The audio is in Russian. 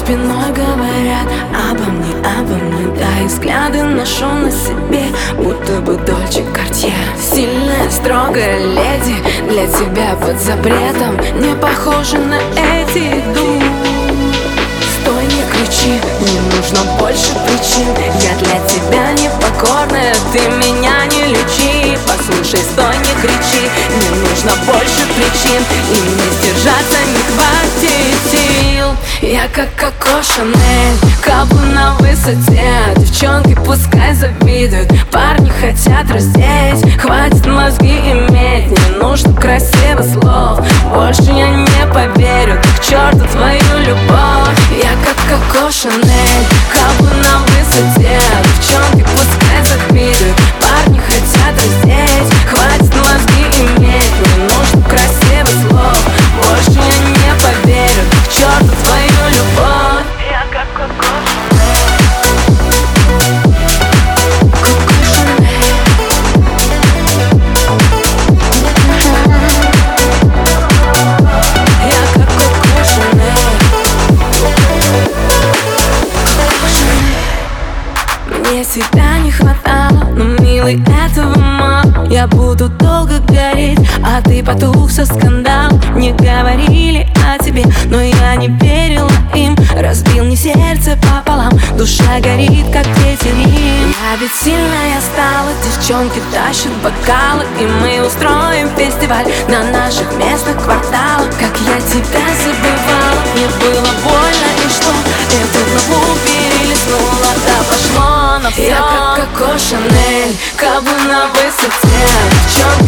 спиной говорят обо мне, да, и взгляды ношу на себе, будто бы Дольче Картье. Сильная, строгая леди, для тебя под запретом, не похожа на эти иду. Стой, не кричи, не нужно больше причин, я для тебя непокорная, ты меня не лечи. Послушай, стой, не кричи, не нужно больше причин, и мне сдержаться не хватит сил. Я как Коко Шанель, каблу на высоте, девчонки пускай завидуют, парни хотят раздеть. Хватит мозги иметь, не нужно красивых слов, больше я не поверю, ты к черту твою любовь. Я как Коко Шанель, каблу на высоте, девчонки пускай завидуют, парни хотят раздеть. Хватит мозги иметь, не нужно красивых слов, больше я не поверю, ты к черту твою любовь. Я как Коко Мне всегда не хватало, но, милый, этого мало. Я буду долго гореть, а ты потух со скандал. Не говорили о тебе, но я не верила им. Разбил мне сердце пополам, душа горит, как ветерин. Я ведь сильная стала, девчонки тащат бокалы, и мы устроим фестиваль на наших местных кварталах. Как я тебя забывала, мне было больно, и что? Эту главу перелистнула, да пошло на все. Я как Коко Шанель, каблу на высоте, девчонки